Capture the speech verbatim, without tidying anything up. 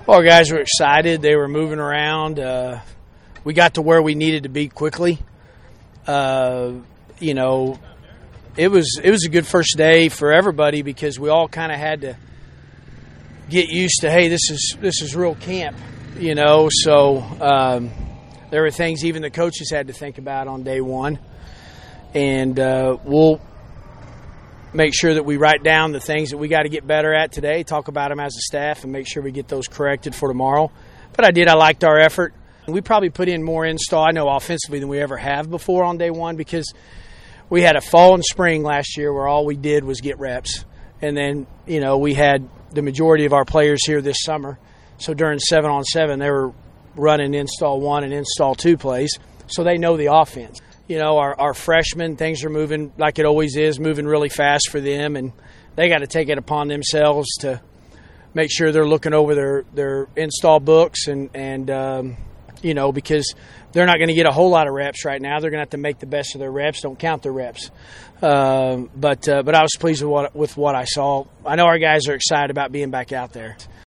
Well, our guys were excited. They were moving around. Uh, we got to where we needed to be quickly. Uh, you know, it was it was a good first day for everybody because we all kind of had to get used to, hey, this is this is real camp, you know. So um, there were things even the coaches had to think about on day one, and uh, we'll make sure that we write down the things that we got to get better at today, talk about them as a staff, and make sure we get those corrected for tomorrow. But I did. I liked our effort. We probably put in more install, I know, offensively than we ever have before on day one because we had a fall and spring last year where all we did was get reps. And then, you know, we had the majority of our players here this summer. So during seven on seven, they were running install one and install two plays. So they know the offense. You know, our, our freshmen, things are moving like it always is, moving really fast for them, and they got to take it upon themselves to make sure they're looking over their, their install books and, and um, you know, because they're not going to get a whole lot of reps right now. They're going to have to make the best of their reps. Don't count their reps. Um, but uh, but I was pleased with what with what I saw. I know our guys are excited about being back out there.